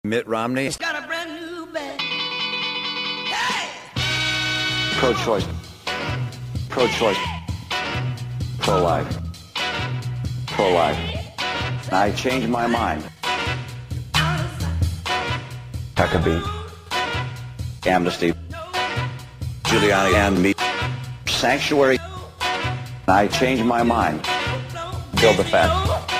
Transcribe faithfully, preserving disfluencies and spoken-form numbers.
Mitt Romney. Got a brand new bag. Hey! Pro-choice. Pro-choice. Pro-life. Pro-life. I changed my mind. Huckabee. Amnesty. Giuliani and me. Sanctuary. I changed my mind. Build the fat.